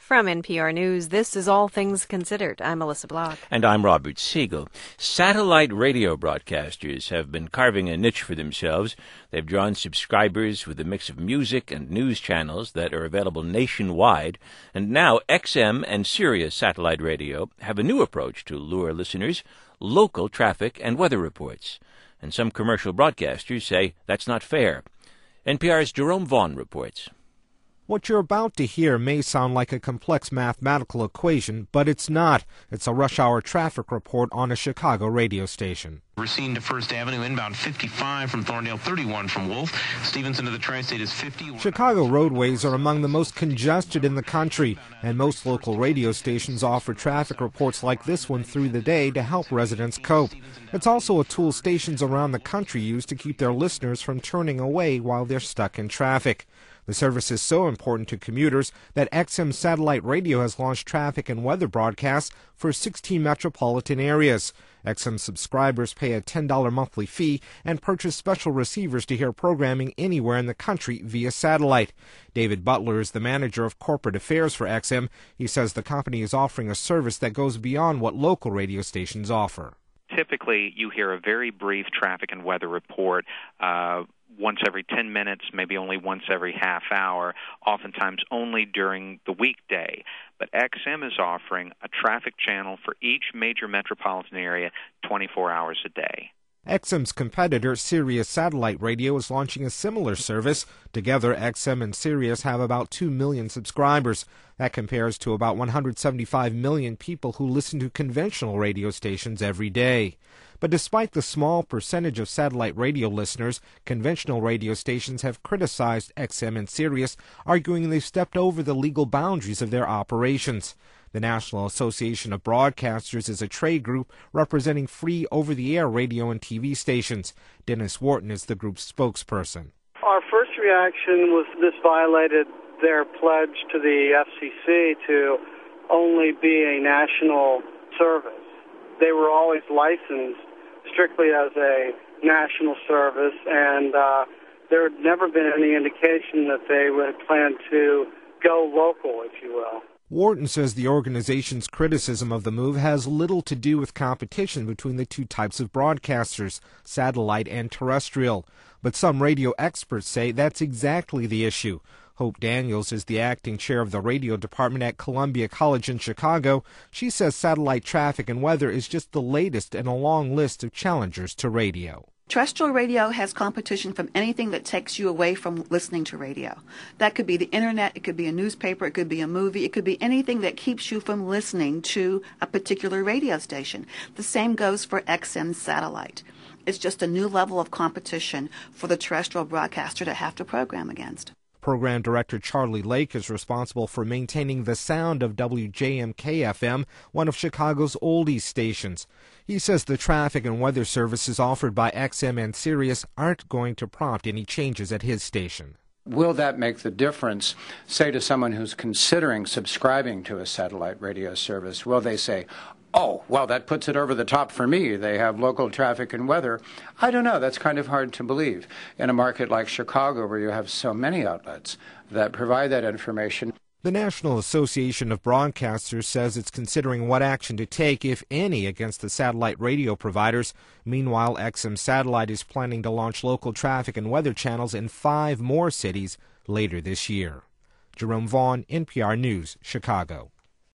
From NPR News, this is All Things Considered. I'm Melissa Block. And I'm Robert Siegel. Satellite radio broadcasters have been carving a niche for themselves. They've drawn subscribers with a mix of music and news channels that are available nationwide. And now XM and Sirius satellite radio have a new approach to lure listeners, local traffic and weather reports. And some commercial broadcasters say that's not fair. NPR's Jerome Vaughn reports. What you're about to hear may sound like a complex mathematical equation, but it's not. It's a rush hour traffic report on a Chicago radio station. Racine to First Avenue, inbound 55 from Thorndale, 31 from Wolf. Stevenson to the Tri-State is 50. Chicago roadways are among the most congested in the country, and most local radio stations offer traffic reports like this one through the day to help residents cope. It's also a tool stations around the country use to keep their listeners from turning away while they're stuck in traffic. The service is so important to commuters that XM Satellite Radio has launched traffic and weather broadcasts for 16 metropolitan areas. XM subscribers pay a $10 monthly fee and purchase special receivers to hear programming anywhere in the country via satellite. David Butler is the manager of corporate affairs for XM. He says the company is offering a service that goes beyond what local radio stations offer. Typically, you hear a very brief traffic and weather report once every 10 minutes, maybe only once every half hour, oftentimes only during the weekday. But XM is offering a traffic channel for each major metropolitan area 24 hours a day. XM's competitor, Sirius Satellite Radio, is launching a similar service. Together, XM and Sirius have about 2 million subscribers. That compares to about 175 million people who listen to conventional radio stations every day. But despite the small percentage of satellite radio listeners, conventional radio stations have criticized XM and Sirius, arguing they've stepped over the legal boundaries of their operations. The National Association of Broadcasters is a trade group representing free over-the-air radio and TV stations. Dennis Wharton is the group's spokesperson. Our first reaction was this violated their pledge to the FCC to only be a national service. They were always licensed strictly as a national service, and there had never been any indication that they would plan to go local, if you will. Wharton says the organization's criticism of the move has little to do with competition between the two types of broadcasters, satellite and terrestrial. But some radio experts say that's exactly the issue. Hope Daniels is the acting chair of the radio department at Columbia College in Chicago. She says satellite traffic and weather is just the latest in a long list of challengers to radio. Terrestrial radio has competition from anything that takes you away from listening to radio. That could be the internet, it could be a newspaper, it could be a movie, it could be anything that keeps you from listening to a particular radio station. The same goes for XM satellite. It's just a new level of competition for the terrestrial broadcaster to have to program against. Program Director Charlie Lake is responsible for maintaining the sound of WJMK-FM, one of Chicago's oldies stations. He says the traffic and weather services offered by XM and Sirius aren't going to prompt any changes at his station. Will that make the difference, say, to someone who's considering subscribing to a satellite radio service? Will they say, oh, well, that puts it over the top for me. They have local traffic and weather. I don't know. That's kind of hard to believe in a market like Chicago where you have so many outlets that provide that information. The National Association of Broadcasters says it's considering what action to take, if any, against the satellite radio providers. Meanwhile, XM Satellite is planning to launch local traffic and weather channels in 5 more cities later this year. Jerome Vaughn, NPR News, Chicago.